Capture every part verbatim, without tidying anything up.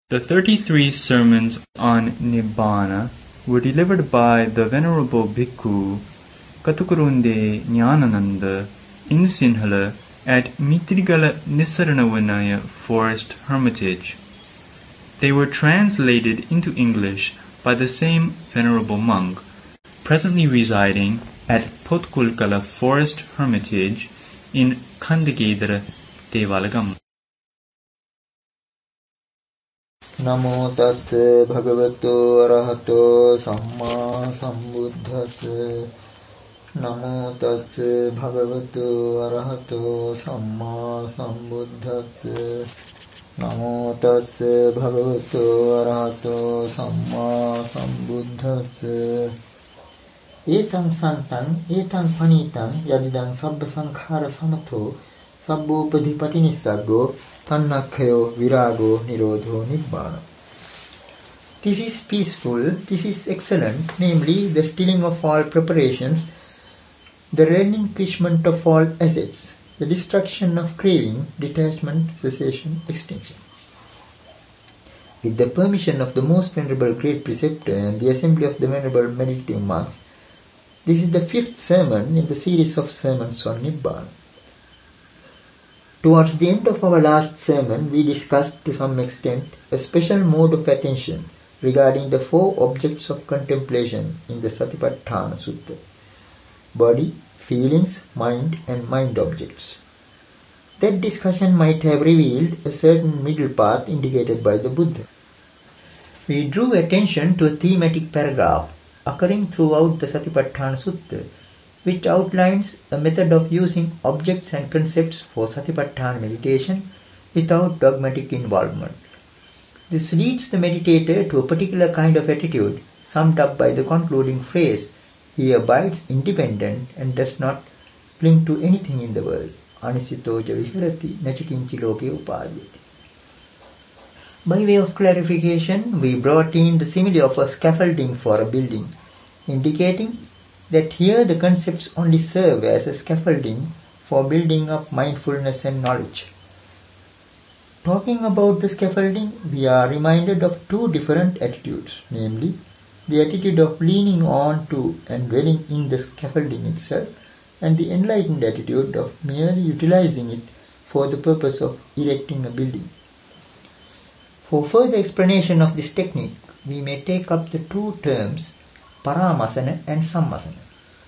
The thirty-three sermons on Nibbana were delivered by the Venerable Bhikkhu Katukurunde Nyanananda in Sinhala at Mitrigala Nisaranavanaya Forest Hermitage. They were translated into English by the same Venerable monk, presently residing at Potkulkala Forest Hermitage in Kandagedara Devalagam. Namo tassa bhagavato arahato samma sambuddhassa. Namo tassa bhagavato arahato samma sambuddhassa. Namo tassa bhagavato arahato samma sambuddhassa. Etang santang etang panitang yadidang sabba sankhara samato sabbo padipati nissaggo Tannakhayo virago nirodho nibbana. This is peaceful, this is excellent, namely the stilling of all preparations, the relinquishment of all assets, the destruction of craving, detachment, cessation, extinction. With the permission of the most venerable great preceptor and the assembly of the venerable meditative monks, this is the fifth sermon in the series of sermons on Nibbana. Towards the end of our last sermon, we discussed to some extent a special mode of attention regarding the four objects of contemplation in the Satipatthana Sutta: body, feelings, mind and mind objects. That discussion might have revealed a certain middle path indicated by the Buddha. We drew attention to a thematic paragraph occurring throughout the Satipatthana Sutta, which outlines a method of using objects and concepts for Satipatthana meditation without dogmatic involvement. This leads the meditator to a particular kind of attitude summed up by the concluding phrase, "He abides independent and does not cling to anything in the world. Anisitoja viharati nachikinchi loke upadhyati." By way of clarification, we brought in the simile of a scaffolding for a building, indicating that here the concepts only serve as a scaffolding for building up mindfulness and knowledge. Talking about the scaffolding, we are reminded of two different attitudes, namely the attitude of leaning on to and dwelling in the scaffolding itself, and the enlightened attitude of merely utilizing it for the purpose of erecting a building. For further explanation of this technique, we may take up the two terms Paramasana and Sammasana.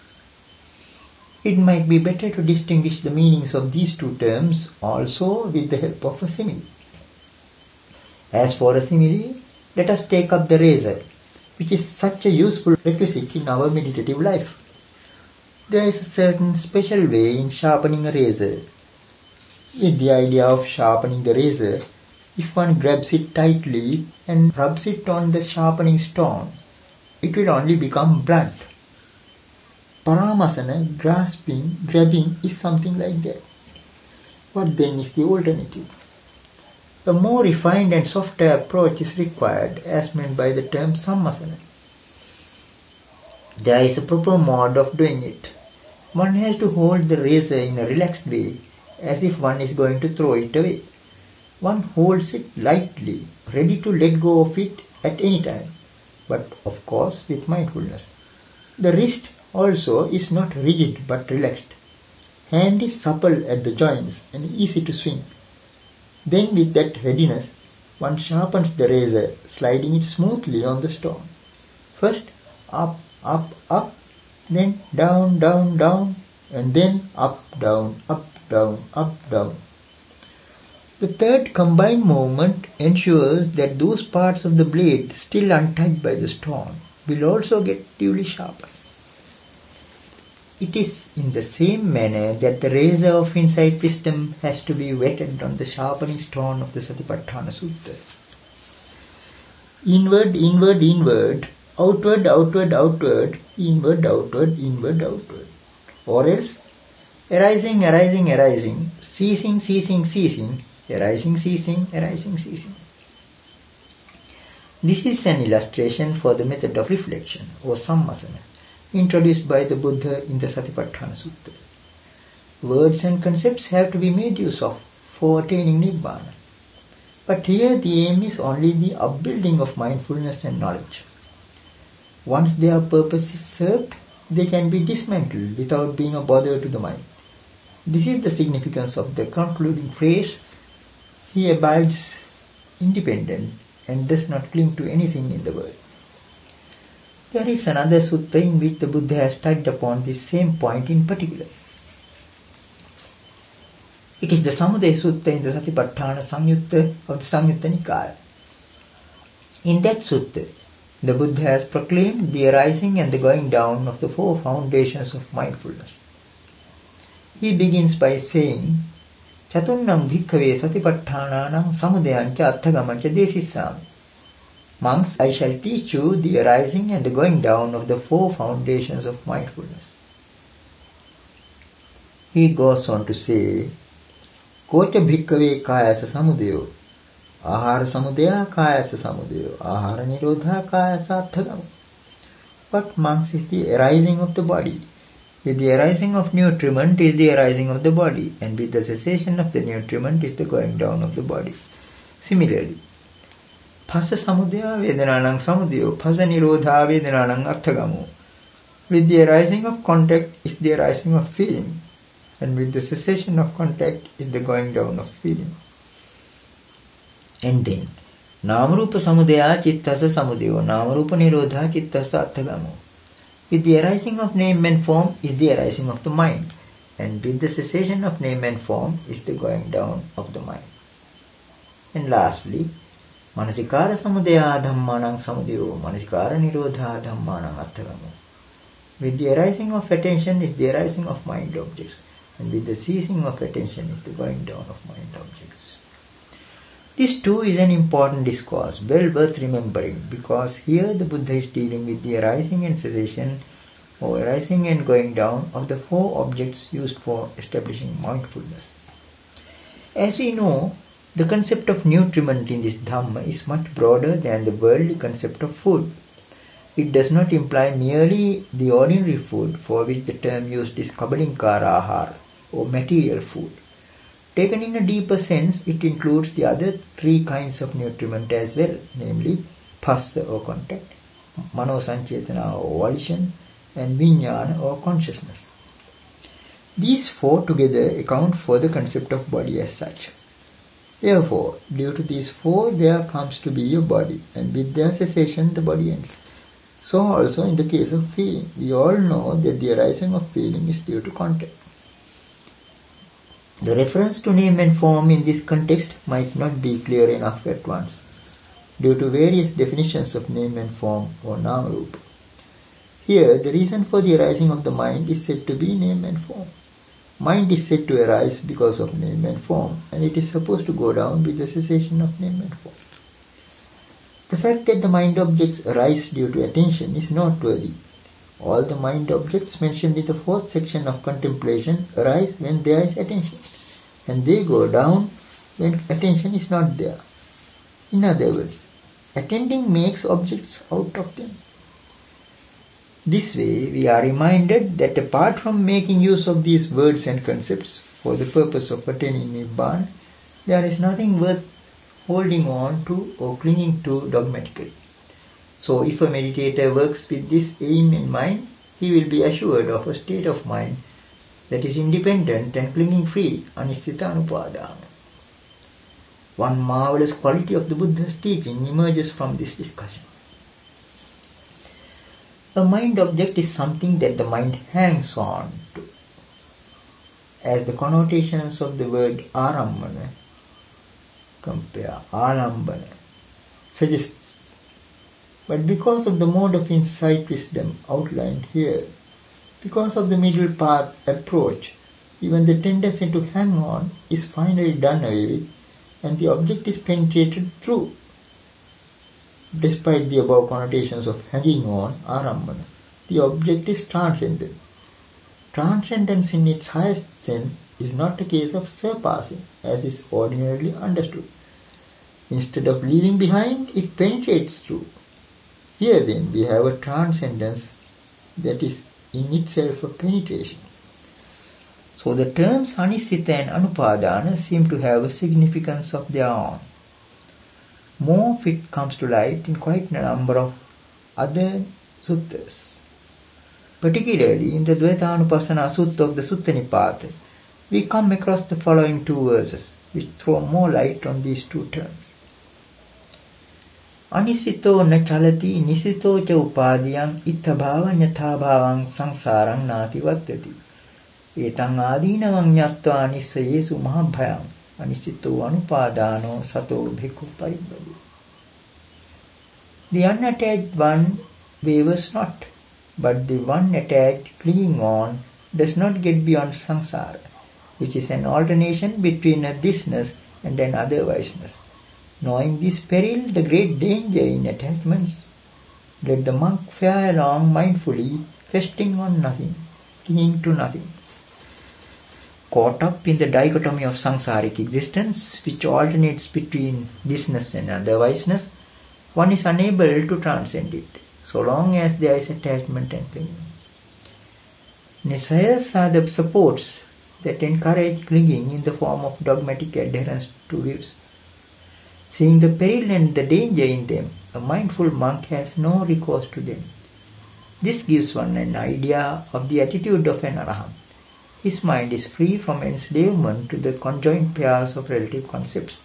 It might be better to distinguish the meanings of these two terms also with the help of a simile. As for a simile, let us take up the razor, which is such a useful requisite in our meditative life. There is a certain special way in sharpening a razor. With the idea of sharpening the razor, if one grabs it tightly and rubs it on the sharpening stone, it will only become blunt. Paramasana, grasping, grabbing, is something like that. What then is the alternative? A more refined and softer approach is required, as meant by the term Sammasana. There is a proper mode of doing it. One has to hold the razor in a relaxed way, as if one is going to throw it away. One holds it lightly, ready to let go of it at any time, but of course with mindfulness. The wrist also is not rigid but relaxed. Hand is supple at the joints and easy to swing. Then with that readiness, one sharpens the razor, sliding it smoothly on the stone. First up, up, up, then down, down, down, and then up, down, up, down, up, down. The third combined movement ensures that those parts of the blade still untouched by the stone will also get duly sharpened. It is in the same manner that the razor of insight wisdom has to be whetted on the sharpening stone of the Satipatthana Sutta. Inward, inward, inward, outward, outward, outward, inward, outward, inward, outward. Or else, arising, arising, arising, ceasing, ceasing, ceasing, arising, ceasing, arising, ceasing. This is an illustration for the method of reflection, or Sammasana, introduced by the Buddha in the Satipatthana Sutta. Words and concepts have to be made use of for attaining Nibbana. But here the aim is only the upbuilding of mindfulness and knowledge. Once their purpose is served, they can be dismantled without being a bother to the mind. This is the significance of the concluding phrase, he abides independent and does not cling to anything in the world. There is another sutta in which the Buddha has touched upon this same point in particular. It is the Samudaya Sutta in the Satipatthana Samyutta of the Samyutta Nikaya. In that sutta, the Buddha has proclaimed the arising and the going down of the four foundations of mindfulness. He begins by saying, Chatunnam bhikkhave satipatthānānaṁ samudayanca atthagamāca desissāmi. Monks, I shall teach you the arising and the going down of the four foundations of mindfulness. He goes on to say, Koca bhikkhave kāyasa samudayo, ahara samudaya kāyasa samudayo, ahara nirodha kāyasa atthagamā. What, monks, is the arising of the body? With the arising of nutriment is the arising of the body, and with the cessation of the nutriment is the going down of the body. Similarly, phasa samudaya vedanānaṁ samudayo, phasa nirodha vedanānaṁ atthagamō. With the arising of contact is the arising of feeling, and with the cessation of contact is the going down of feeling. And then, nāmarupa samudaya cittasa samudayo, nāmarupa nirodha cittasa atthagamō. With the arising of name and form is the arising of the mind, and with the cessation of name and form is the going down of the mind. And lastly, manasikara samudaya dhammanam samudayo, manasikara nirodha dhammanam atthagamō. With the arising of attention is the arising of mind objects, and with the ceasing of attention is the going down of mind objects. This too is an important discourse, well worth remembering, because here the Buddha is dealing with the arising and cessation, or arising and going down of the four objects used for establishing mindfulness. As we know, the concept of nutriment in this Dhamma is much broader than the worldly concept of food. It does not imply merely the ordinary food for which the term used is kabalinkara ahara, or material food. Taken in a deeper sense, it includes the other three kinds of nutriment as well, namely phassa or contact, mano sancetana or volition, and vijnana or consciousness. These four together account for the concept of body as such. Therefore, due to these four, there comes to be a body, and with their cessation the body ends. So also in the case of feeling, we all know that the arising of feeling is due to contact. The reference to name and form in this context might not be clear enough at once, due to various definitions of name and form or nāma-rūpa. Here, the reason for the arising of the mind is said to be name and form. Mind is said to arise because of name and form, and it is supposed to go down with the cessation of name and form. The fact that the mind objects arise due to attention is noteworthy. All the mind objects mentioned in the fourth section of contemplation arise when there is attention, and they go down when attention is not there. In other words, attending makes objects out of them. This way, we are reminded that apart from making use of these words and concepts for the purpose of attaining Nibbana, there is nothing worth holding on to or clinging to dogmatically. So if a meditator works with this aim in mind, he will be assured of a state of mind that is independent and clinging free, anisthita anupadana. One marvelous quality of the Buddha's teaching emerges from this discussion. A mind object is something that the mind hangs on to, as the connotations of the word ārambana, compare ālambana, suggests. But because of the mode of insight wisdom outlined here, because of the middle path approach, even the tendency to hang on is finally done away with, and the object is penetrated through. Despite the above connotations of hanging on, ārambana, the object is transcendent. Transcendence in its highest sense is not a case of surpassing, as is ordinarily understood. Instead of leaving behind, it penetrates through. Here then we have a transcendence that is in itself a penetration. So the terms anisthita and anupadana seem to have a significance of their own. more of it comes to light in quite a number of other suttas. Particularly in the Dvaitanupassana Sutta of the Sutta Nipata, we come across the following two verses which throw more light on these two terms. Anisito na chalati nisito cha upadiyang ittabhavam yathabhavam sangsarang nati vattati. Etang adinavang nyatva anissayesu mahabhayam anisito anupadano sato bhikkhu paribhava. The unattached one wavers not, but the one attached clinging on does not get beyond samsara, which is an alternation between a thisness and an otherwiseness. Knowing this peril, the great danger in attachments, let the monk fare along mindfully, resting on nothing, clinging to nothing. Caught up in the dichotomy of samsaric existence, which alternates between thisness and otherwiseness, one is unable to transcend it, so long as there is attachment and clinging. Nisayas are the supports that encourage clinging in the form of dogmatic adherence to views. Seeing the peril and the danger in them, a mindful monk has no recourse to them. This gives one an idea of the attitude of an arahant. His mind is free from enslavement to the conjoined pairs of relative concepts.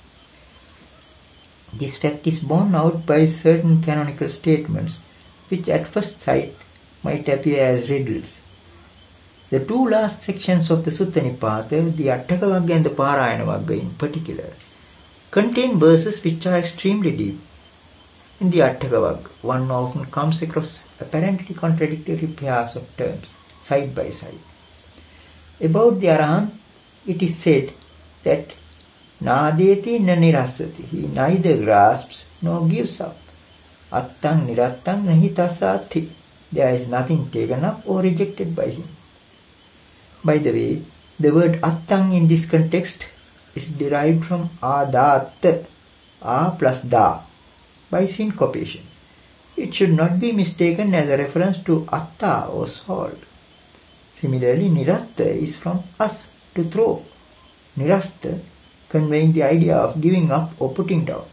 This fact is borne out by certain canonical statements, which at first sight might appear as riddles. The two last sections of the Sutta Nipata, the Attaka Vagga and the Parayana Vagga in particular, contain verses which are extremely deep. In the Attaka Vagga, one often comes across apparently contradictory pairs of terms, side by side. About the Arahant, it is said that Nadeti na nirasati, he neither grasps nor gives up. Attang nirattang nahi tasati, there is nothing taken up or rejected by him. By the way, the word attang in this context is derived from adat, a plus da, by syncopation. It should not be mistaken as a reference to atta or salt. Similarly, niratta is from as, to throw, nirasta conveying the idea of giving up or putting down.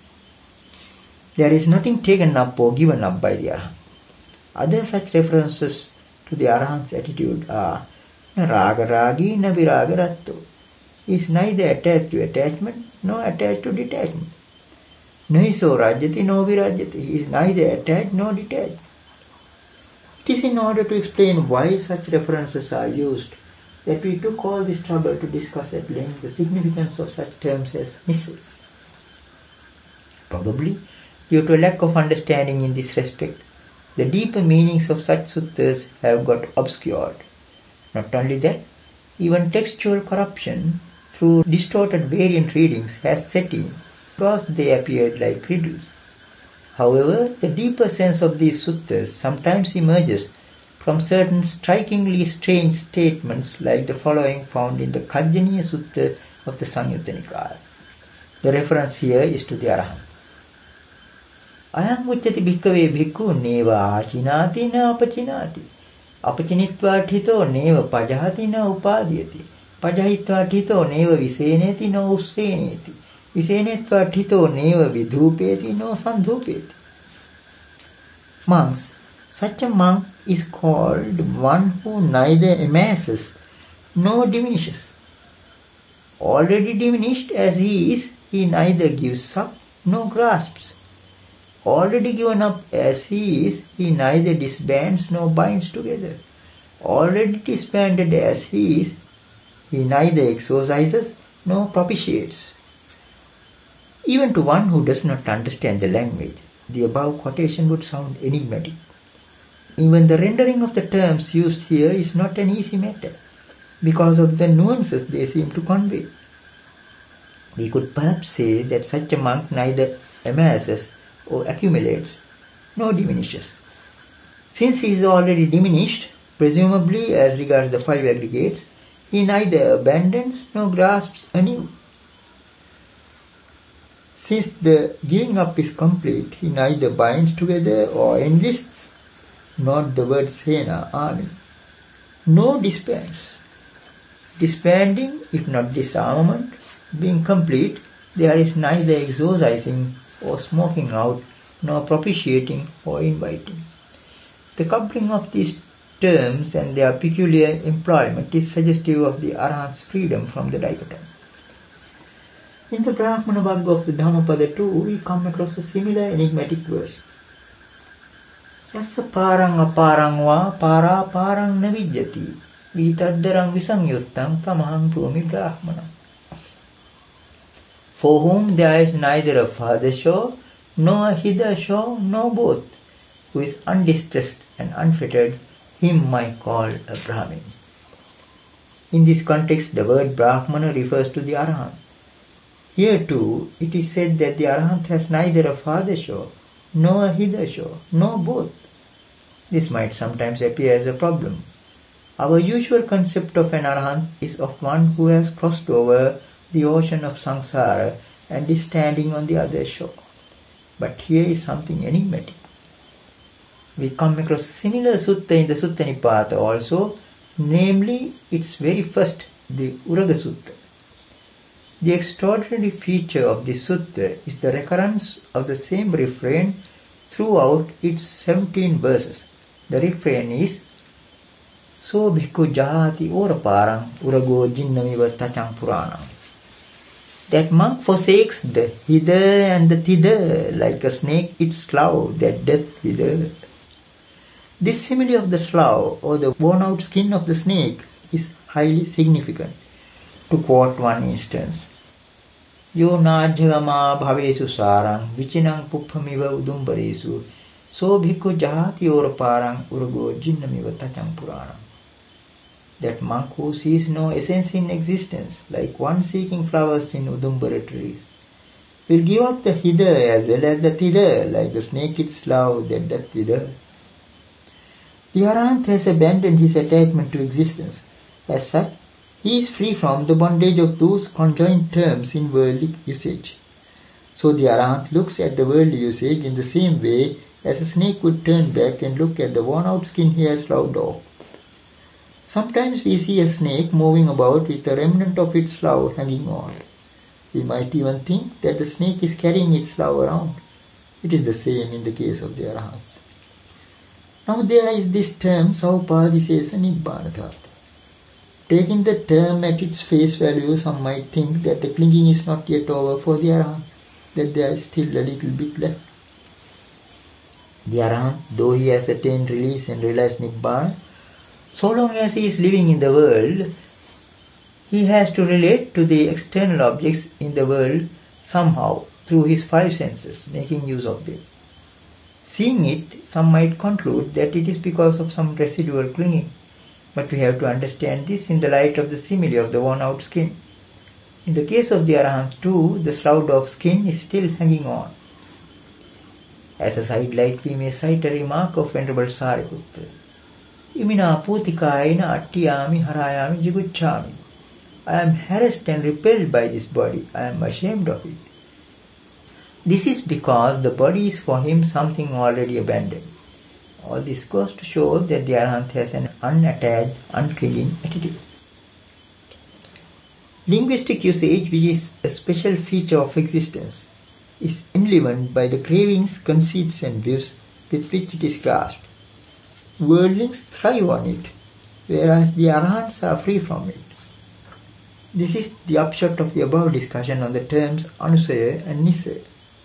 There is nothing taken up or given up by the Arahant. Other such references to the Arahant's attitude are na raga ragi na viraga ratto. He is neither attached to attachment nor attached to detachment. Nahi so rajyati no virajyati. He is neither attached nor detached. It is in order to explain why such references are used that we took all this trouble to discuss at length the significance of such terms as nissa. Probably, due to a lack of understanding in this respect, the deeper meanings of such suttas have got obscured. Not only that, even textual corruption through distorted variant readings has set in because they appeared like riddles. However, the deeper sense of these suttas sometimes emerges from certain strikingly strange statements like the following found in the Kajjaniya Sutta of the Samyutta Nikaya. The reference here is to the Arahant. Ayam uchati bhikkhave bhikkhu neva achinati na apachinati. Apachinitva thito neva pajahati na upadiyati. Pajahitva thito neva viseneti na usseneti. Visenetva thito neva vidhupeti no sandhupeti. Monks, such a monk is called one who neither amasses nor diminishes. Already diminished as he is, he neither gives up nor grasps. Already given up as he is, he neither disbands nor binds together. Already disbanded as he is, he neither exorcises nor propitiates. Even to one who does not understand the language, the above quotation would sound enigmatic. Even the rendering of the terms used here is not an easy matter, because of the nuances they seem to convey. We could perhaps say that such a monk neither amasses or accumulates, nor diminishes. Since he is already diminished, presumably as regards the five aggregates, he neither abandons nor grasps anew. Since the giving up is complete, he neither binds together or enlists, not the word sena, army, nor disbands. Disbanding, if not disarmament, being complete, there is neither exorcising or smoking out, nor propitiating or inviting. The coupling of these terms and their peculiar employment is suggestive of the Arahant's freedom from the dichotomy. In the Brahmana Vagga of the Dhammapada too, we come across a similar enigmatic verse. Yassa parang aparang va para parang navijyati vitaddarang visangyuttam tamaham brahmi brahmana. For whom there is neither a father shore, nor a hither shore, nor both, who is undistressed and unfettered, him I call a Brahmin. In this context, the word Brahmana refers to the Arahant. Here too, it is said that the Arahant has neither a father shore, nor a hither shore, nor both. This might sometimes appear as a problem. Our usual concept of an Arahant is of one who has crossed over the ocean of samsara and is standing on the other shore. But here is something enigmatic. We come across a similar sutta in the Sutta Nipata also, namely its very first, the Uraga Sutta. The extraordinary feature of this sutta is the recurrence of the same refrain throughout its seventeen verses. The refrain is So bhikkhu jahati oraparang urago jinnamiva tachang puranam. That monk forsakes the hither and the thither, like a snake its slough that doth wither. This simile of the slough or the worn out skin of the snake is highly significant. To quote one instance, Yo najhagama bhavesu sarang vichinang puphamiva udumbaresu so bhikkhu jahati oraparang urago jinnamiva tachang puranam. That monk who sees no essence in existence, like one seeking flowers in Udumbara trees, will give up the hither as well as the thither, like the snake its slough that doth wither. The Arahant has abandoned his attachment to existence. As such, he is free from the bondage of those conjoined terms in worldly usage. So the Arahant looks at the worldly usage in the same way as a snake would turn back and look at the worn out skin he has sloughed off. Sometimes we see a snake moving about with a remnant of its slough hanging on. We might even think that the snake is carrying its slough around. It is the same in the case of the Arahants. Now there is this term Saupadisesa Nibbana. Taking the term at its face value, some might think that the clinging is not yet over for the Arahants, that there is still a little bit left. The Arahant, though he has attained release and realized Nibbana, so long as he is living in the world, he has to relate to the external objects in the world somehow through his five senses, making use of them. Seeing it, some might conclude that it is because of some residual clinging, but we have to understand this in the light of the simile of the worn-out skin. In the case of the Arahant too, the shroud of skin is still hanging on. As a sidelight, we may cite a remark of Venerable Sariputta. Imina putikaina attiyami harayami jiguchami. I am harassed and repelled by this body. I am ashamed of it. This is because the body is for him something already abandoned. All this goes to show that the Arahant has an unattached, unclinging attitude. Linguistic usage, which is a special feature of existence, is enlivened by the cravings, conceits and views with which it is grasped. Worldlings thrive on it, whereas the Arahants are free from it. This is the upshot of the above discussion on the terms Anusaya and Nisaya.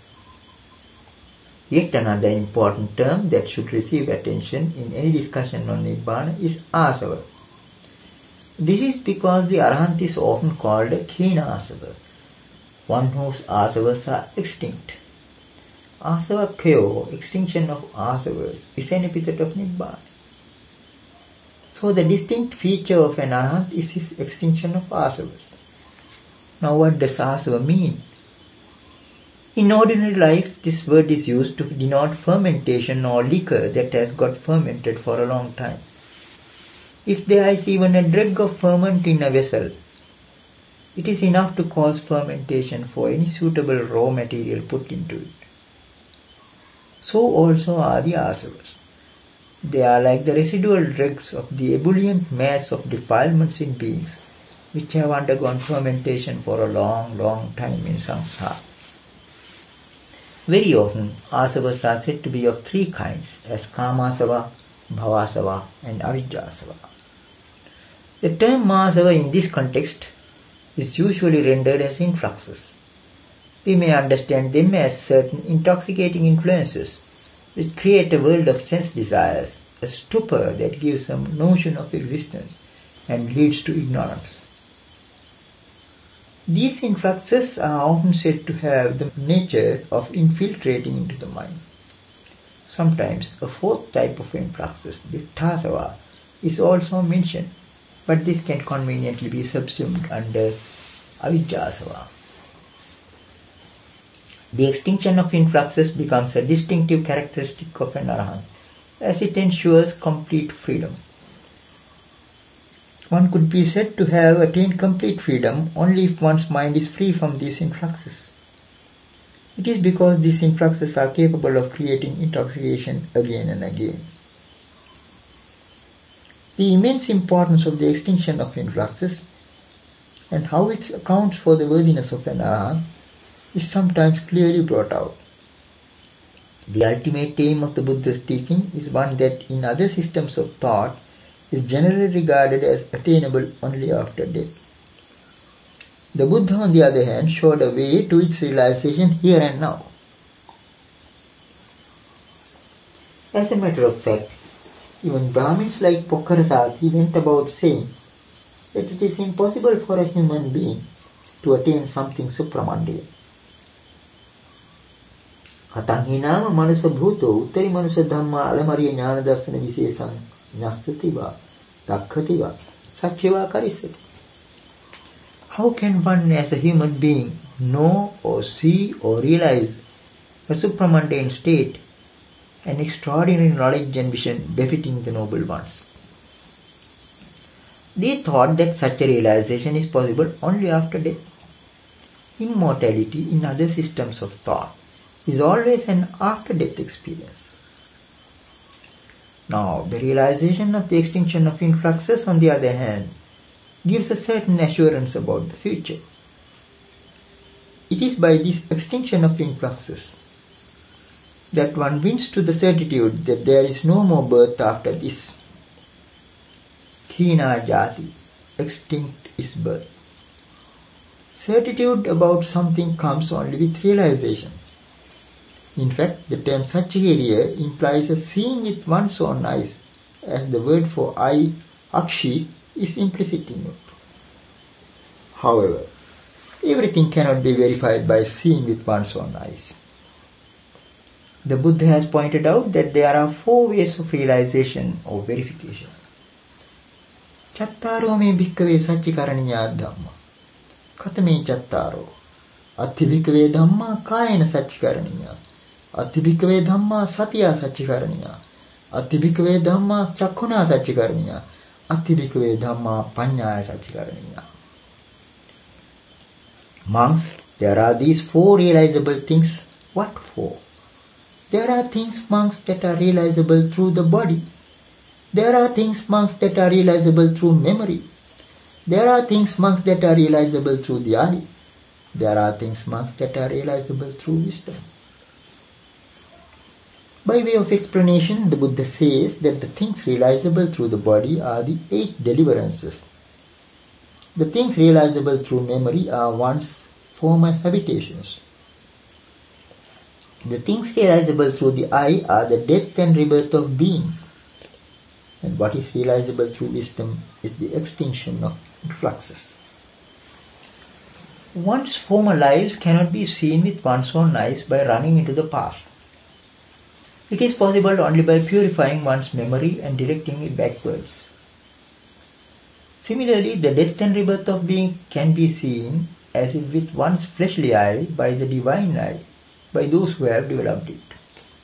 Yet another important term that should receive attention in any discussion on Nibbana is Asava. This is because the Arahant is often called a Khina Asava, one whose Asavas are extinct. Asava Kyo, extinction of Asavas, is an epithet of Nibbana. So the distinct feature of an Arahant is his extinction of Asavas. Now what does Asava mean? In ordinary life, this word is used to denote fermentation or liquor that has got fermented for a long time. If there is even a dreg of ferment in a vessel, it is enough to cause fermentation for any suitable raw material put into it. So also are the asavas. They are like the residual dregs of the ebullient mass of defilements in beings, which have undergone fermentation for a long, long time in samsara. Very often, asavas are said to be of three kinds, as kamasava, bhavasava and avijjasava. The term mahasava in this context is usually rendered as influxes. We may understand them as certain intoxicating influences which create a world of sense desires, a stupor that gives some notion of existence and leads to ignorance. These influxes are often said to have the nature of infiltrating into the mind. Sometimes a fourth type of influxes, ditthasava, is also mentioned, but this can conveniently be subsumed under avijjasava. The extinction of influxes becomes a distinctive characteristic of an arahant, as it ensures complete freedom. One could be said to have attained complete freedom only if one's mind is free from these influxes. It is because these influxes are capable of creating intoxication again and again. The immense importance of the extinction of influxes and how it accounts for the worthiness of an arahant is sometimes clearly brought out. The ultimate aim of the Buddha's teaching is one that in other systems of thought is generally regarded as attainable only after death. The Buddha, on the other hand, showed a way to its realization here and now. As a matter of fact, even Brahmins like Pokharasati went about saying that it is impossible for a human being to attain something supramundane. Katanhinama manusa bhuto uttari manusa dhamma alamariya jnana darsana visesam Nyasativa, Dakhativa, Sachiva Karisati. How can one as a human being know or see or realize a supramundane state, an extraordinary knowledge and vision befitting the noble ones? They thought that such a realization is possible only after death. Immortality in other systems of thought is always an after-death experience. Now, the realization of the extinction of influxes, on the other hand, gives a certain assurance about the future. It is by this extinction of influxes that one wins to the certitude that there is no more birth after this. Khina jati, extinct is birth. Certitude about something comes only with realization. In fact, the term Satchakiriya implies a seeing with one's own eyes, as the word for eye, akshi, is implicit in it. However, everything cannot be verified by seeing with one's own eyes. The Buddha has pointed out that there are four ways of realization or verification. Chattaro me bhikkhave sacchikaraniya dhamma. Katame chattaro. Atti bhikkhave dhamma kayena sacchikaraniya. Atti bhikkhave dhamma satya sacchikaraniya. Atti bhikkhave dhamma chakkuna sacchikaraniya. Atti bhikkhave dhamma panyaya sacchikaraniya. Monks, there are these four realizable things. What for? There are things, monks, that are realizable through the body. There are things, monks, that are realizable through memory. There are things, monks, that are realizable through the eye. There are things, monks, that are realizable through wisdom. By way of explanation, the Buddha says that the things realizable through the body are the eight deliverances. The things realizable through memory are one's former habitations. The things realizable through the eye are the death and rebirth of beings. And what is realizable through wisdom is the extinction of influxes. One's former lives cannot be seen with one's own eyes by running into the past. It is possible only by purifying one's memory and directing it backwards. Similarly, the death and rebirth of being can be seen as if with one's fleshly eye by the divine eye, by those who have developed it.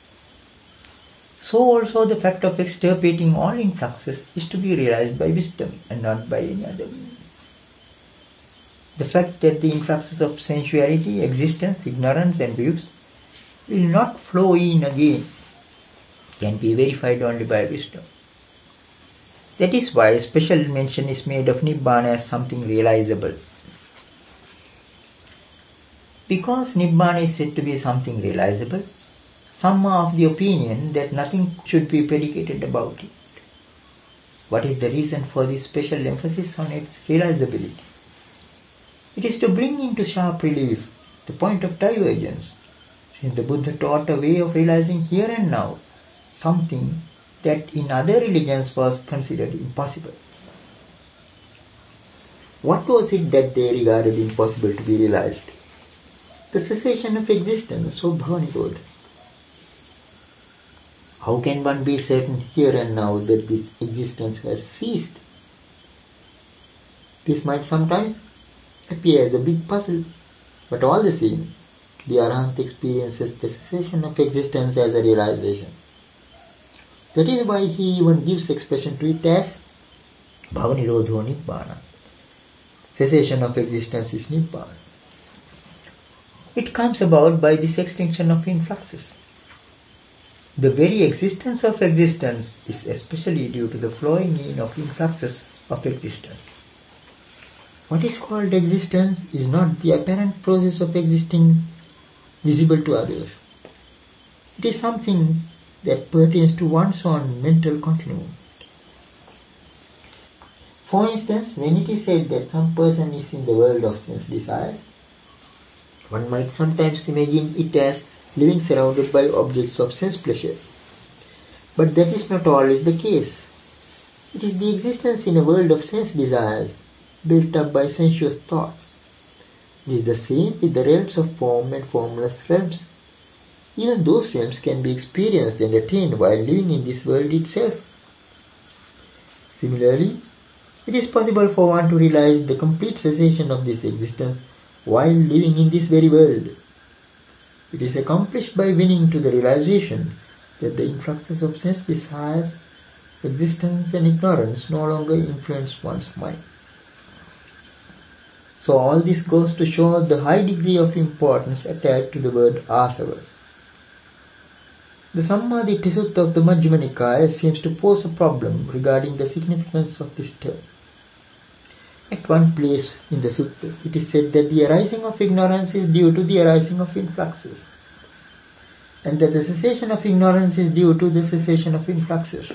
So also the fact of extirpating all influxes is to be realized by wisdom and not by any other means. The fact that the influxes of sensuality, existence, ignorance and views will not flow in again can be verified only by wisdom. That is why special mention is made of Nibbana as something realizable. Because Nibbana is said to be something realizable, some are of the opinion that nothing should be predicated about it. What is the reason for this special emphasis on its realizability? It is to bring into sharp relief the point of divergence, since the Buddha taught a way of realizing here and now something that in other religions was considered impossible. What was it that they regarded impossible to be realized? The cessation of existence, or bhava-nirodha. How can one be certain here and now that this existence has ceased? This might sometimes appear as a big puzzle, but all the same, the Arahant experiences the cessation of existence as a realization. That is why he even gives expression to it as bhava-nirodho nibbana. Cessation of existence is nibbana. It comes about by this extinction of influxes. The very existence of existence is especially due to the flowing in of influxes of existence. What is called existence is not the apparent process of existing visible to others. It is something that pertains to one's own mental continuum. For instance, when it is said that some person is in the world of sense desires, one might sometimes imagine it as living surrounded by objects of sense pleasure. But that is not always the case. It is the existence in a world of sense desires, built up by sensuous thoughts. It is the same with the realms of form and formless realms. Even those realms can be experienced and attained while living in this world itself. Similarly, it is possible for one to realize the complete cessation of this existence while living in this very world. It is accomplished by winning to the realization that the influxes of sense desires, existence and ignorance no longer influence one's mind. So all this goes to show the high degree of importance attached to the word asava. The Sammaditthi Sutta of the Majjhima Nikaya seems to pose a problem regarding the significance of this term. At one place in the sutta, it is said that the arising of ignorance is due to the arising of influxes, and that the cessation of ignorance is due to the cessation of influxes.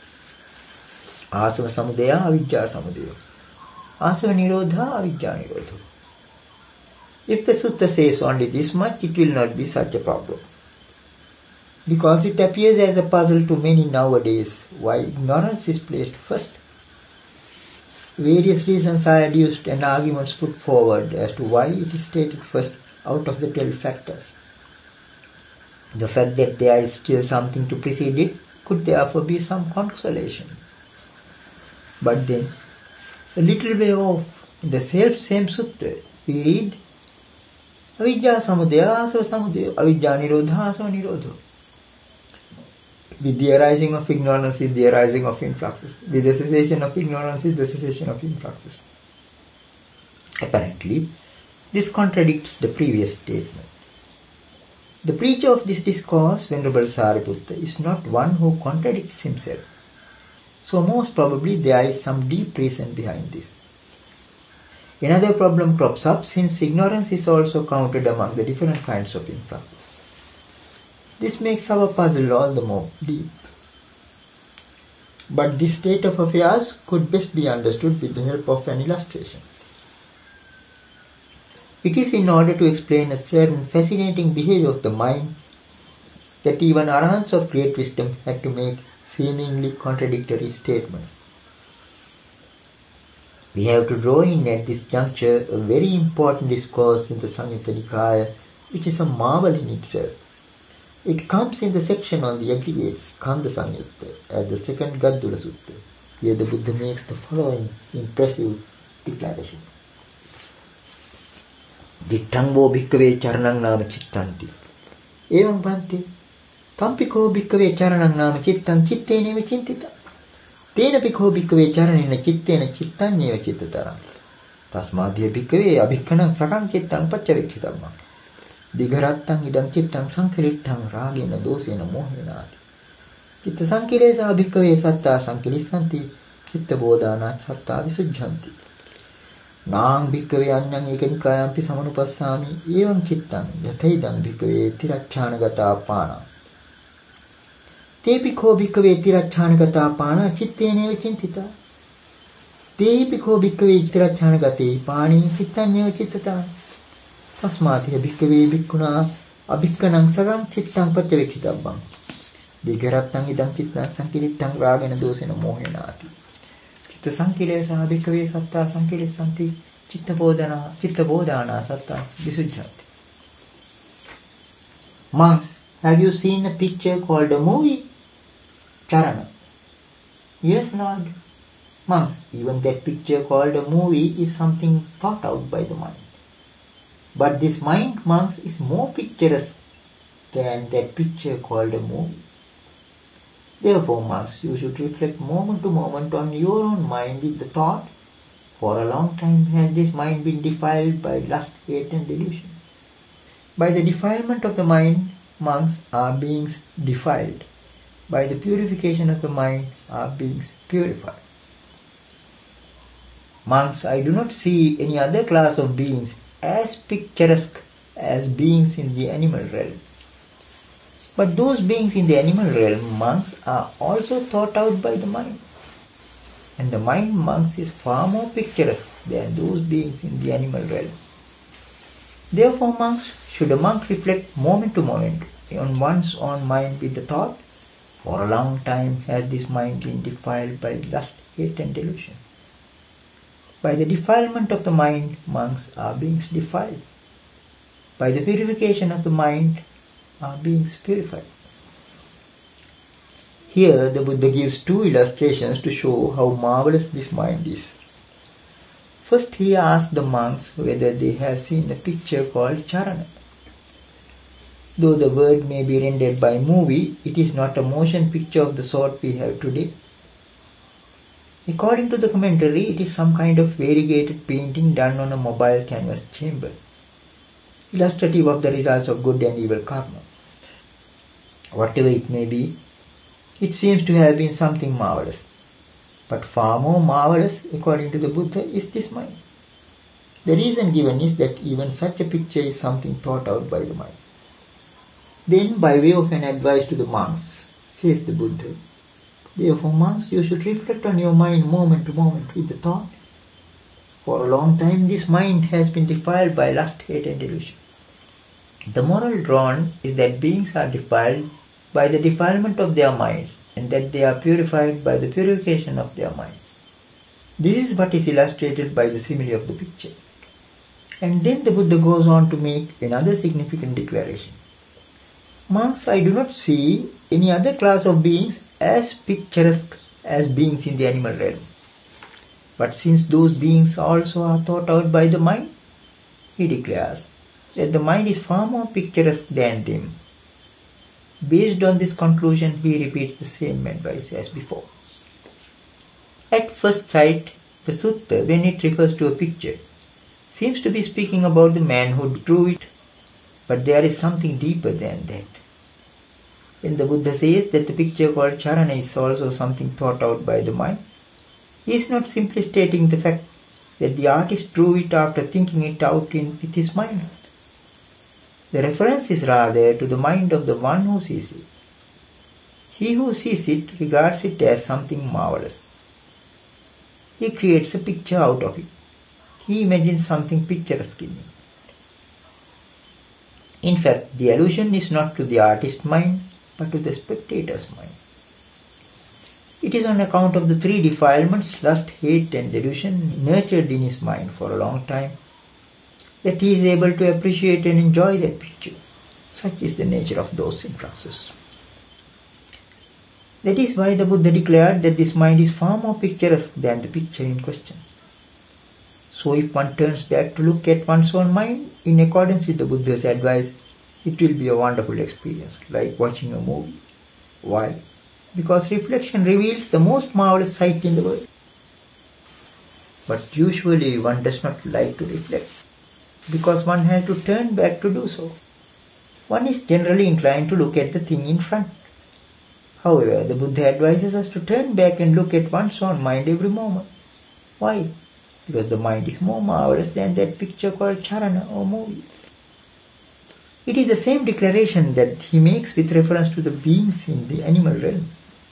Asava samudaya avijja samudaya. Asava nirodha avijja nirodha. If the sutta says only this much, it will not be such a problem, because it appears as a puzzle to many nowadays why ignorance is placed first. Various reasons are adduced and arguments put forward as to why it is stated first out of the twelve factors. The fact that there is still something to precede it could therefore be some consolation. But then, a little way off, in the self-same sutta, we read, Avijja samudaya asava samudaya, avijja nirodha asava nirodha. With the arising of ignorance is the arising of influxes. With the cessation of ignorance is the cessation of influxes. Apparently, this contradicts the previous statement. The preacher of this discourse, Venerable Sariputta, is not one who contradicts himself. So most probably there is some deep reason behind this. Another problem crops up since ignorance is also counted among the different kinds of influxes. This makes our puzzle all the more deep. But this state of affairs could best be understood with the help of an illustration. It is in order to explain a certain fascinating behavior of the mind that even arahants of great wisdom had to make seemingly contradictory statements. We have to draw in at this juncture a very important discourse in the Samyutta Nikaya, which is a marvel in itself. It comes in the section on the aggregates, Khandha Samyutta, at the second Gaddula Sutta, where the Buddha makes the following impressive declaration. Dittangvo bhikkhave charanang nama chittanti. Evam bhante. Tampiko bhikkhave charanang nama chittan chitteneva chintita. Tena pikho bhikkhave charanena chittena chittanyeva chittataram. Tasmadhya bhikkhave abhikkanam sakam chittan paccavikhitamma. Digarattang idam chittang sankirittang ragena dosena mohenati. Chitta sankilesa bhikkhave satta sankilissanti, chitta bodhana satta visujjanti. Nāng bhikkhave anyang ekanikāyampi samanupassāmi evaṁ cittaṁ yathaidaṁ bhikkhave tiracchānagata pāna. Tepi ko bhikkhave tiracchānagata pāna citteneva cintita. Tepi ko bhikkhave tiracchānagate pāni cittaneva cittata. Tasmātiha bhikkhave bhikkhunā abhikkanaṁ sagaṁ cittaṁ patyavekkhitabbam. Digarattaṁ idam cittaṁ sankirittaṁ rāgena dosena mohenāti. Citta sankilesa bhikkhave sattā sankilesanti citta bodhana citta bodhana sattā visujjhati. Monks, have you seen a picture called a movie? Charana. Yes, Lord. Monks, even that picture called a movie is something thought out by the mind. But this mind, monks, is more picturesque than that picture called a movie. Therefore, monks, you should reflect moment to moment on your own mind with the thought, for a long time has this mind been defiled by lust, hate and delusion. By the defilement of the mind, monks, are beings defiled. By the purification of the mind, are beings purified. Monks, I do not see any other class of beings as picturesque as beings in the animal realm. But those beings in the animal realm, monks, are also thought out by the mind. And the mind, monks, is far more picturesque than those beings in the animal realm. Therefore, monks, should a monk reflect moment to moment on one's own mind with the thought, for a long time has this mind been defiled by lust, hate and delusion. By the defilement of the mind, monks, are beings defiled. By the purification of the mind, are beings purified. Here the Buddha gives two illustrations to show how marvelous this mind is. First he asks the monks whether they have seen a picture called Charana. Though the word may be rendered by movie, it is not a motion picture of the sort we have today. According to the commentary, it is some kind of variegated painting done on a mobile canvas chamber, illustrative of the results of good and evil karma. Whatever it may be, it seems to have been something marvelous. But far more marvelous, according to the Buddha, is this mind. The reason given is that even such a picture is something thought out by the mind. Then, by way of an advice to the monks, says the Buddha, therefore, monks, you should reflect on your mind moment to moment with the thought, for a long time this mind has been defiled by lust, hate and delusion. The moral drawn is that beings are defiled by the defilement of their minds, and that they are purified by the purification of their mind. This is what is illustrated by the simile of the picture. And then the Buddha goes on to make another significant declaration. Monks, I do not see any other class of beings as picturesque as beings in the animal realm. But since those beings also are thought out by the mind, he declares that the mind is far more picturesque than them. Based on this conclusion, he repeats the same advice as before. At first sight, the sutta, when it refers to a picture, seems to be speaking about the man who drew it, but there is something deeper than that. When the Buddha says that the picture called Charana is also something thought out by the mind, he is not simply stating the fact that the artist drew it after thinking it out in, with his mind. The reference is rather to the mind of the one who sees it. He who sees it regards it as something marvelous. He creates a picture out of it. He imagines something picturesque in it. In fact, the allusion is not to the artist's mind, but to the spectator's mind. It is on account of the three defilements, lust, hate and delusion, nurtured in his mind for a long time, that he is able to appreciate and enjoy that picture. Such is the nature of those influences. That is why the Buddha declared that this mind is far more picturesque than the picture in question. So if one turns back to look at one's own mind in accordance with the Buddha's advice, it will be a wonderful experience, like watching a movie. Why? Because reflection reveals the most marvelous sight in the world. But usually one does not like to reflect, because one has to turn back to do so. One is generally inclined to look at the thing in front. However, the Buddha advises us to turn back and look at one's own mind every moment. Why? because the mind is more marvelous than that picture called charana or movie. It is the same declaration that he makes with reference to the beings in the animal realm.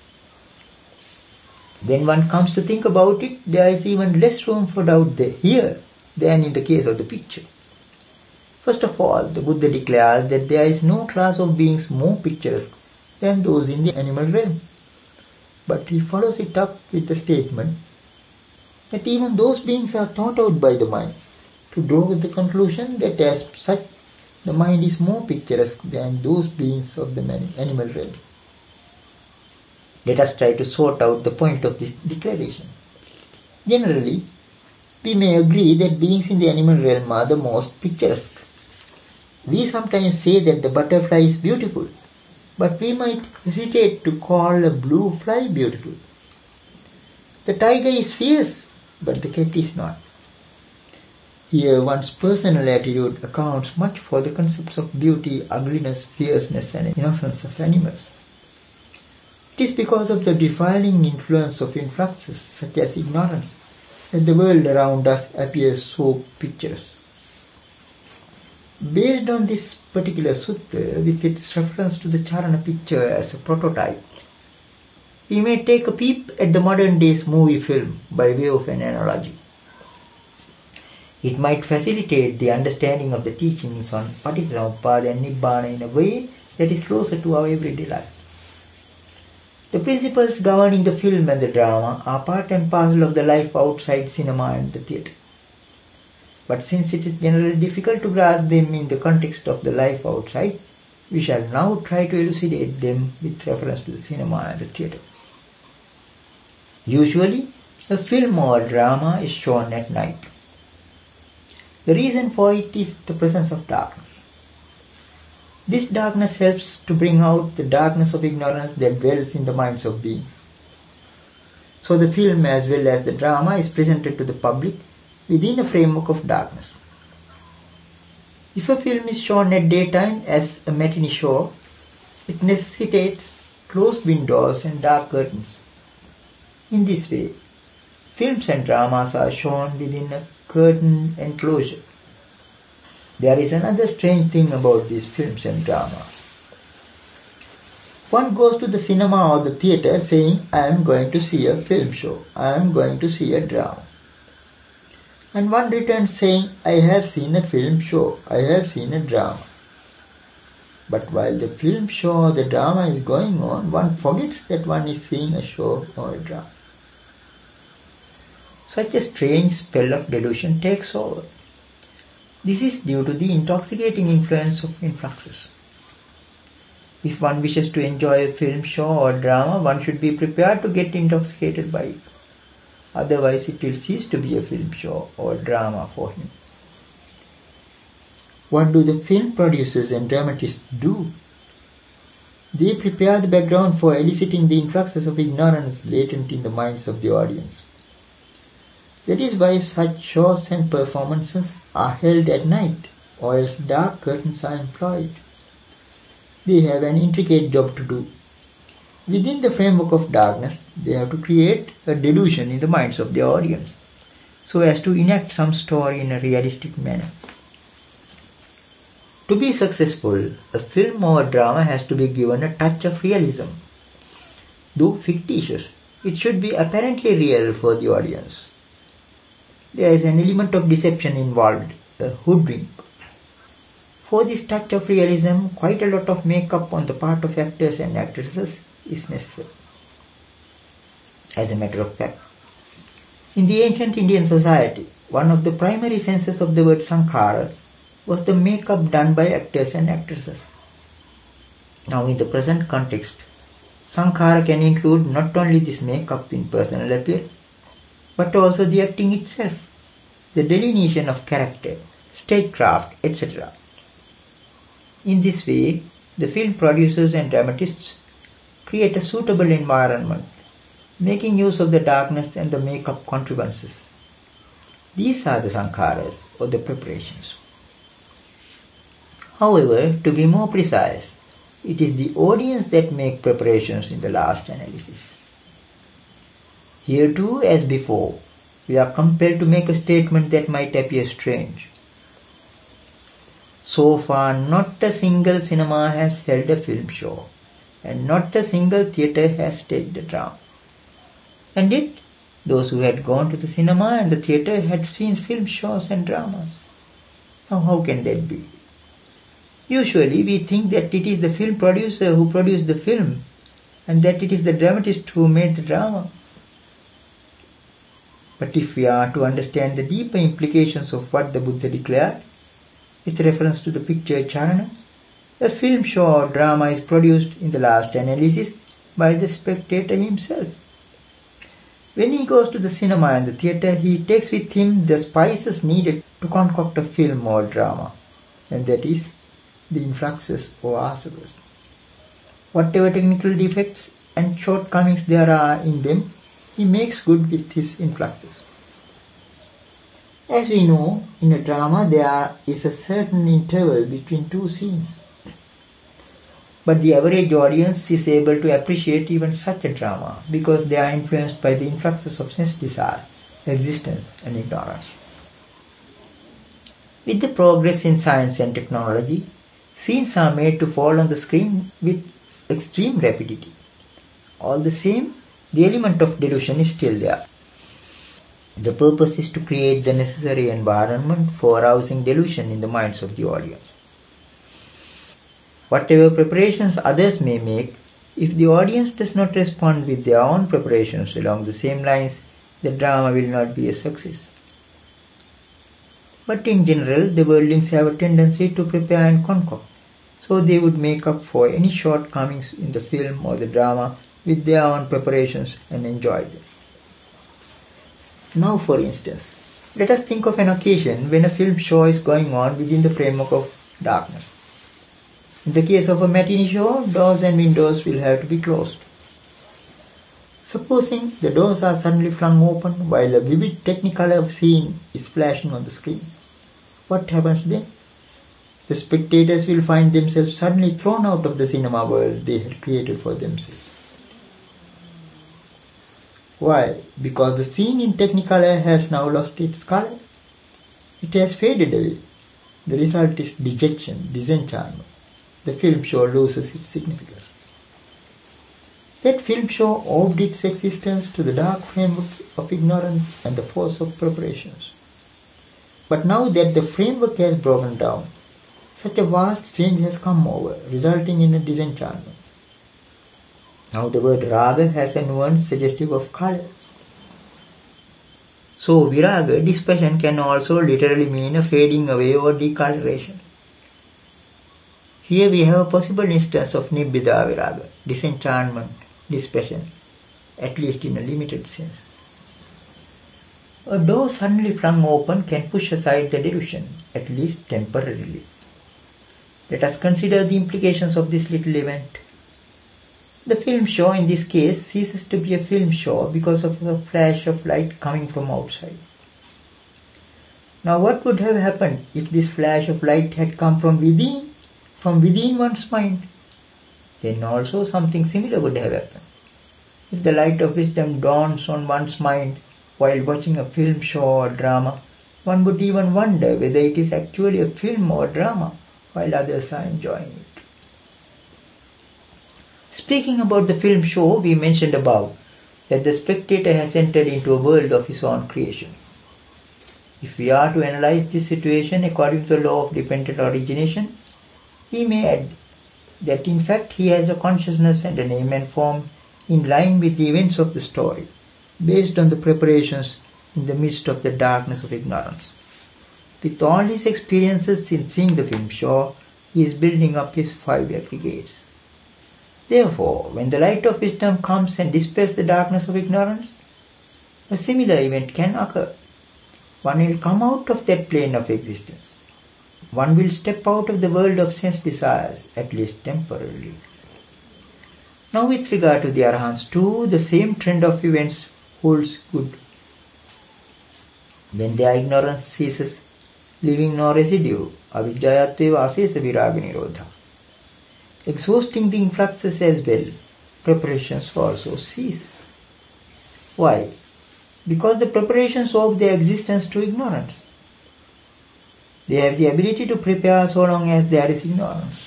When one comes to think about it, there is even less room for doubt here than in the case of the picture. First of all, the Buddha declares that there is no class of beings more picturesque than those in the animal realm. But he follows it up with the statement that even those beings are thought out by the mind, to draw the conclusion that as such the mind is more picturesque than those beings of the animal realm. Let us try to sort out the point of this declaration. Generally, we may agree that beings in the animal realm are the most picturesque. We sometimes say that the butterfly is beautiful, but we might hesitate to call a blue fly beautiful. The tiger is fierce, but the cat is not. Here one's personal attitude accounts much for the concepts of beauty, ugliness, fierceness and innocence of animals. It is because of the defiling influence of influxes such as ignorance that the world around us appears so picturesque. Based on this particular sutta, with its reference to the Charana picture as a prototype, we may take a peep at the modern day's movie film by way of an analogy. It might facilitate the understanding of the teachings on Paticcasamuppada and Nibbana in a way that is closer to our everyday life. The principles governing the film and the drama are part and parcel of the life outside cinema and the theatre. But since it is generally difficult to grasp them in the context of the life outside, we shall now try to elucidate them with reference to the cinema and the theatre. Usually, a film or drama is shown at night. The reason for it is the presence of darkness. This darkness helps to bring out the darkness of ignorance that dwells in the minds of beings. So the film as well as the drama is presented to the public within a framework of darkness. If a film is shown at daytime as a matinee show, it necessitates closed windows and dark curtains. In this way, films and dramas are shown within a curtain enclosure. There is another strange thing about these films and dramas. One goes to the cinema or the theatre saying, I am going to see a film show, I am going to see a drama. And one returns saying, I have seen a film show, I have seen a drama. But while the film show or the drama is going on, one forgets that one is seeing a show or a drama. Such a strange spell of delusion takes over. This is due to the intoxicating influence of influxes. If one wishes to enjoy a film show or drama, one should be prepared to get intoxicated by it. Otherwise, it will cease to be a film show or drama for him. What do the film producers and dramatists do? They prepare the background for eliciting the influxes of ignorance latent in the minds of the audience. That is why such shows and performances are held at night, or else dark curtains are employed. They have an intricate job to do. Within the framework of darkness, they have to create a delusion in the minds of the audience, so as to enact some story in a realistic manner. To be successful, a film or a drama has to be given a touch of realism. Though fictitious, it should be apparently real for the audience. There is an element of deception involved, a hoodwink. For this touch of realism, quite a lot of makeup on the part of actors and actresses is necessary. As a matter of fact, in the ancient Indian society, one of the primary senses of the word sankhara was the makeup done by actors and actresses. Now in the present context, sankhara can include not only this makeup in personal appearance, but also the acting itself, the delineation of character, stagecraft, et cetera. In this way, the film producers and dramatists create a suitable environment, making use of the darkness and the make-up contrivances. These are the sankharas, or the preparations. However, to be more precise, it is the audience that make preparations in the last analysis. Here too, as before, we are compelled to make a statement that might appear strange. So far, not a single cinema has held a film show, and not a single theatre has staged a drama. And yet, those who had gone to the cinema and the theatre had seen film shows and dramas. Now, how can that be? Usually, we think that it is the film producer who produced the film, and that it is the dramatist who made the drama. But if we are to understand the deeper implications of what the Buddha declared, with reference to the picture Charana, a film show or drama is produced in the last analysis by the spectator himself. When he goes to the cinema and the theatre, he takes with him the spices needed to concoct a film or drama, and that is the influxes or asavas. Whatever technical defects and shortcomings there are in them, he makes good with his influxes. As we know, in a drama there is a certain interval between two scenes. But the average audience is able to appreciate even such a drama because they are influenced by the influxes of sense desire, existence and ignorance. With the progress in science and technology, scenes are made to fall on the screen with extreme rapidity. All the same, the element of delusion is still there. The purpose is to create the necessary environment for arousing delusion in the minds of the audience. Whatever preparations others may make, if the audience does not respond with their own preparations along the same lines, the drama will not be a success. But in general, the worldlings have a tendency to prepare and concoct, so they would make up for any shortcomings in the film or the drama with their own preparations and enjoy them. Now, for instance, let us think of an occasion when a film show is going on within the framework of darkness. In the case of a matinee show, doors and windows will have to be closed. Supposing the doors are suddenly flung open while a vivid technicolor scene is flashing on the screen. What happens then? The spectators will find themselves suddenly thrown out of the cinema world they had created for themselves. Why? Because the scene in technicolor has now lost its color. It has faded away. The result is dejection, disenchantment. The film show loses its significance. That film show owed its existence to the dark framework of ignorance and the force of preparations. But now that the framework has broken down, such a vast change has come over, resulting in a disenchantment. Now the word raga has a nuance suggestive of color. So viraga, dispassion, can also literally mean a fading away or decoloration. Here we have a possible instance of nibbida viraga, disenchantment, dispassion, at least in a limited sense. A door suddenly flung open can push aside the delusion, at least temporarily. Let us consider the implications of this little event. The film show in this case ceases to be a film show because of a flash of light coming from outside. Now what would have happened if this flash of light had come from within? From within one's mind, then also something similar would have happened. If the light of wisdom dawns on one's mind while watching a film show or drama, one would even wonder whether it is actually a film or drama while others are enjoying it. Speaking about the film show, we mentioned above that the spectator has entered into a world of his own creation. If we are to analyze this situation according to the law of dependent origination, we may add that in fact he has a consciousness and a name and form in line with the events of the story, based on the preparations in the midst of the darkness of ignorance. With all his experiences in seeing the film show, he is building up his five aggregates. Therefore, when the light of wisdom comes and dispels the darkness of ignorance, a similar event can occur. One will come out of that plane of existence. One will step out of the world of sense desires, at least temporarily. Now with regard to the Arahants too, the same trend of events holds good. When their ignorance ceases, leaving no residue, avijjayatveva asesa viraga nirodha. Exhausting the influxes as well, preparations also cease. Why? because the preparations owe their existence to ignorance. They have the ability to prepare so long as there is ignorance.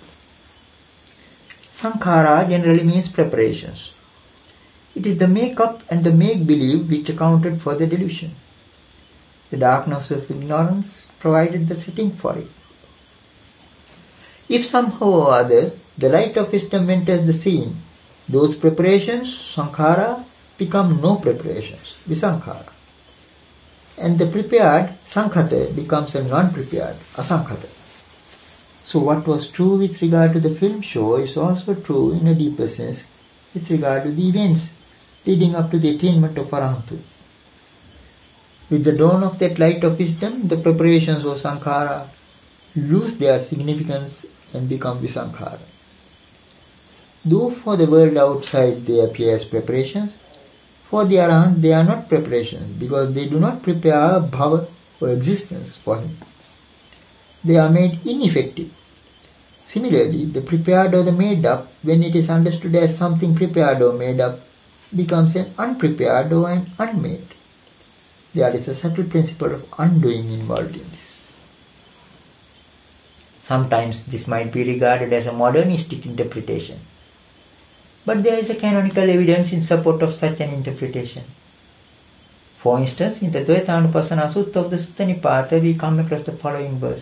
Sankhara generally means preparations. It is the make-up and the make-believe which accounted for the delusion. The darkness of ignorance provided the setting for it. If somehow or other the light of wisdom enters the scene, those preparations, sankhara, become no preparations, visankhara. And the prepared, sankhata, becomes a non-prepared, asankhata. So what was true with regard to the film show is also true in a deeper sense with regard to the events leading up to the attainment of Arahanthood. With the dawn of that light of wisdom, the preparations of sankhara lose their significance and become visankhara. Though for the world outside they appear as preparations, for the Arahant they are not preparations because they do not prepare bhava or existence for him. They are made ineffective. Similarly, the prepared or the made up, when it is understood as something prepared or made up, becomes an unprepared or an unmade. There is a subtle principle of undoing involved in this. Sometimes this might be regarded as a modernistic interpretation, but there is a canonical evidence in support of such an interpretation. For instance, in the Dvaitanupassana Sutta of the Sutta Nipata, we come across the following verse.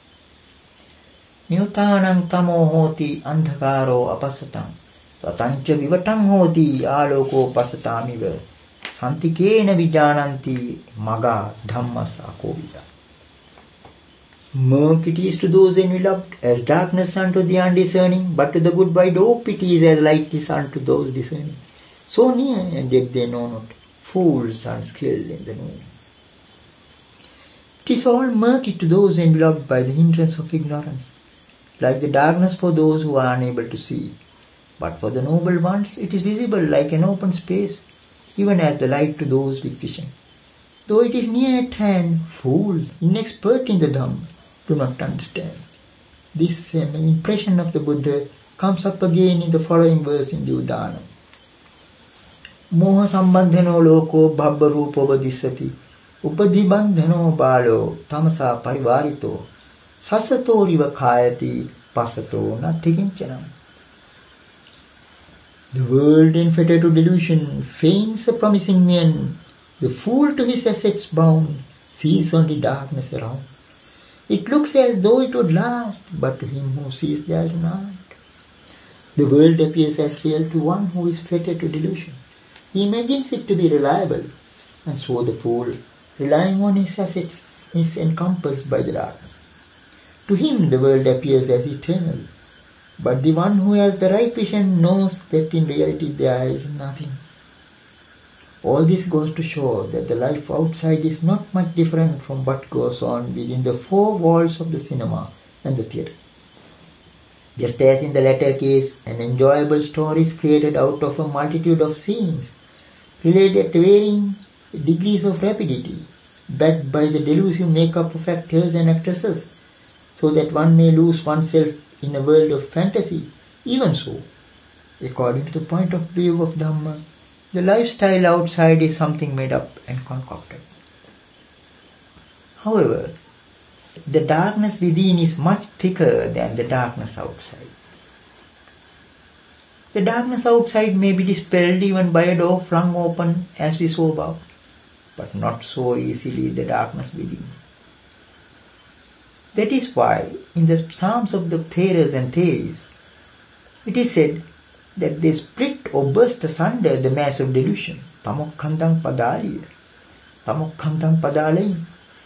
Nyutanang tamo hoti andhakaro apasatam satancha vivatam hoti aloko pasatamiva santikena vijananti maga dhammas akovida. Murk it is to those enveloped, as darkness unto the undiscerning, but to the good wide ope it is as light is unto those discerning. So near, and yet they know not, fools unskilled in the knowing. It is all murky to those enveloped by the hindrance of ignorance, like the darkness for those who are unable to see. But for the noble ones it is visible like an open space, even as the light to those with vision. Though it is near at hand, fools, inexpert in the Dhamma, do not understand. This same impression of the Buddha comes up again in the following verse in the Udana. Moha sambandhano loko bhabba rupo vadisati upadhibandhano balo tamasa parivarito sasato riva khayati pasato nathikinchanam. The world infeted to delusion feigns a promising man. The fool to his assets bound sees only darkness around. It looks as though it would last, but to him who sees there is not. The world appears as real to one who is fettered to delusion. He imagines it to be reliable, and so the fool, relying on his assets, is encompassed by the darkness. To him the world appears as eternal, but the one who has the right vision knows that in reality there is nothing. All this goes to show that the life outside is not much different from what goes on within the four walls of the cinema and the theatre. Just as in the latter case, an enjoyable story is created out of a multitude of scenes, related at varying degrees of rapidity, backed by the delusive make-up of actors and actresses, so that one may lose oneself in a world of fantasy. Even so, according to the point of view of Dhamma, the lifestyle outside is something made up and concocted. However, the darkness within is much thicker than the darkness outside. The darkness outside may be dispelled even by a door flung open as we saw above, but not so easily the darkness within. That is why in the Psalms of the Theras and Theis, it is said that they split or burst asunder the mass of delusion. Tamokkhandang padaliya, tamokkhandang padalayi.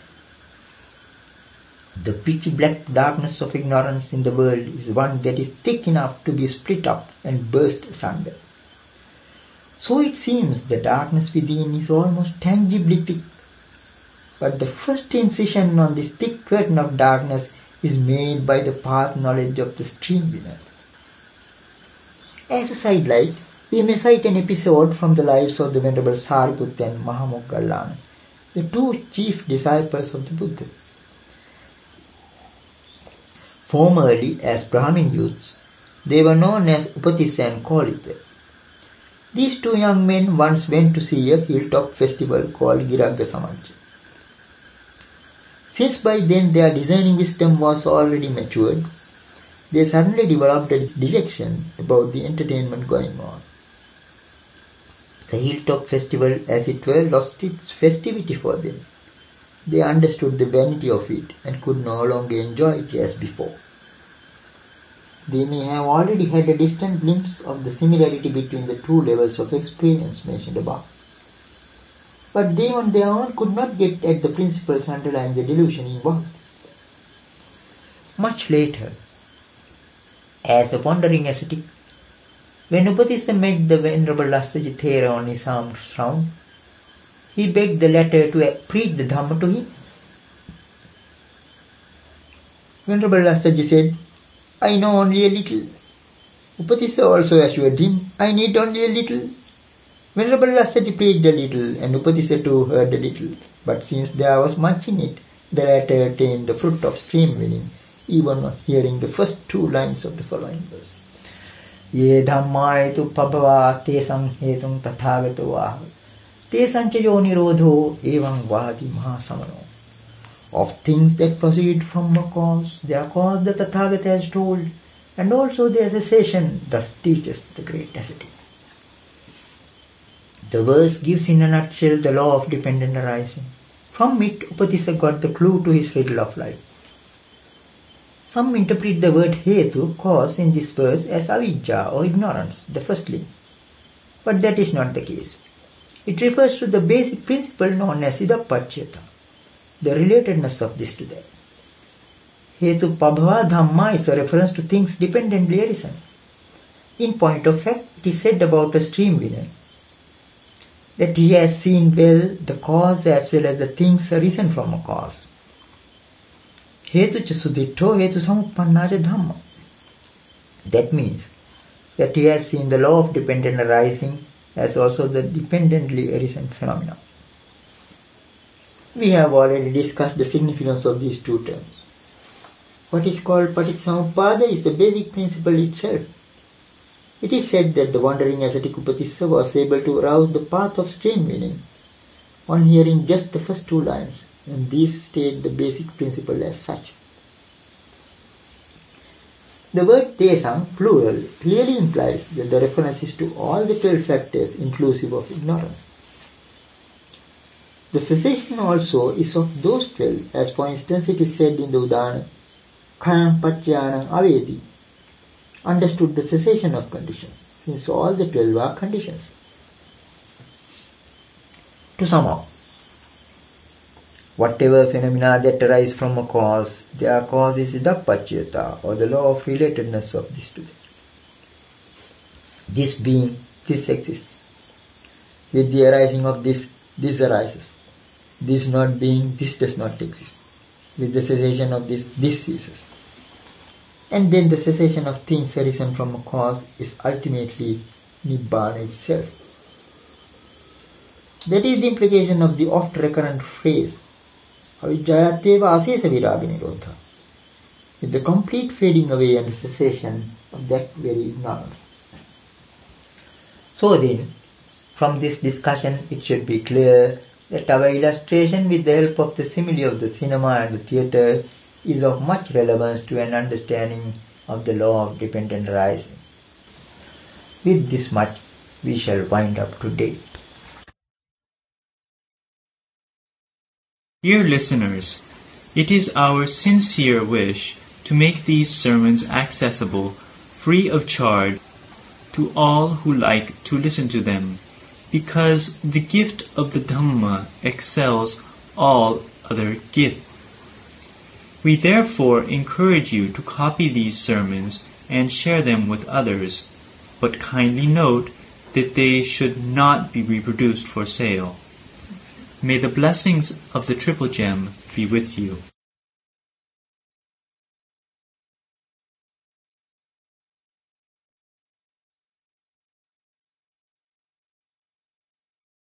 The pitch black darkness of ignorance in the world is one that is thick enough to be split up and burst asunder. So it seems the darkness within is almost tangibly thick, but the first incision on this thick curtain of darkness is made by the path knowledge of the stream beneath. As a sidelight, we may cite an episode from the lives of the Venerable Sariputta and Mahamoggallana, the two chief disciples of the Buddha. Formerly, as Brahmin youths, they were known as Upatissa and Kolita. These two young men once went to see a hilltop festival called Giragga Samancha. Since by then their discerning wisdom was already matured, they suddenly developed a dejection about the entertainment going on. The hilltop festival, as it were, lost its festivity for them. They understood the vanity of it and could no longer enjoy it as before. They may have already had a distant glimpse of the similarity between the two levels of experience mentioned above. But they on their own could not get at the principles underlying the delusion involved. Much later, as a wandering ascetic, when Upatissa met the Venerable Lassaji Thera on his alms round, he begged the latter to preach the Dhamma to him. Venerable Lassaji said, "I know only a little." Upatissa also assured him, "I need only a little." Venerable Lassaji preached a little, and Upatissa too heard a little. But since there was much in it, the latter attained the fruit of stream winning, even on hearing the first two lines of the following verse. Ye dhamma etu pabhava tesam hetum tathagato ah tesancha yo nirodho evam vahati mahasamano. Of things that proceed from a cause, their cause the Tathagata has told, and also their cessation thus teaches the great ascetic. The verse gives in a nutshell the law of dependent arising. From it, Upatissa got the clue to his riddle of life. Some interpret the word hetu, cause, in this verse as avidya or ignorance, the first link. But that is not the case. It refers to the basic principle known as idappacchata, the relatedness of this to that. Hetu pabhava dhamma is a reference to things dependently arisen. In point of fact, it is said about a stream winner that he has seen well the cause as well as the things arisen from a cause. Hetu cha suditto hetu samuppanna cha dhamma. That means that he has seen the law of dependent arising as also the dependently arisen phenomena. We have already discussed the significance of these two terms. What is called Paticcasamuppada is the basic principle itself. It is said that the wandering ascetic Upatissa was able to arouse the path of stream winning on hearing just the first two lines, and these state the basic principle as such. The word tesam, plural, clearly implies that the reference is to all the twelve factors inclusive of ignorance. The cessation also is of those twelve, as for instance it is said in the Udana, Khayam Pacchyanam Avedi, understood the cessation of conditions, since all the twelve are conditions. To sum up, whatever phenomena that arise from a cause, their cause is idappacchata, or the law of relatedness of this to that. This being, this exists. With the arising of this, this arises. This not being, this does not exist. With the cessation of this, this ceases. And then the cessation of things arisen from a cause is ultimately Nibbana itself. That is the implication of the oft recurrent phrase, Avijjayateva asesa viraga nirodha, with the complete fading away and cessation of that very ignorance. So then, from this discussion it should be clear that our illustration with the help of the simile of the cinema and the theatre is of much relevance to an understanding of the law of dependent arising. With this much, we shall wind up today. Dear listeners, it is our sincere wish to make these sermons accessible, free of charge, to all who like to listen to them, because the gift of the Dhamma excels all other gifts. We therefore encourage you to copy these sermons and share them with others, but kindly note that they should not be reproduced for sale. May the blessings of the Triple Gem be with you.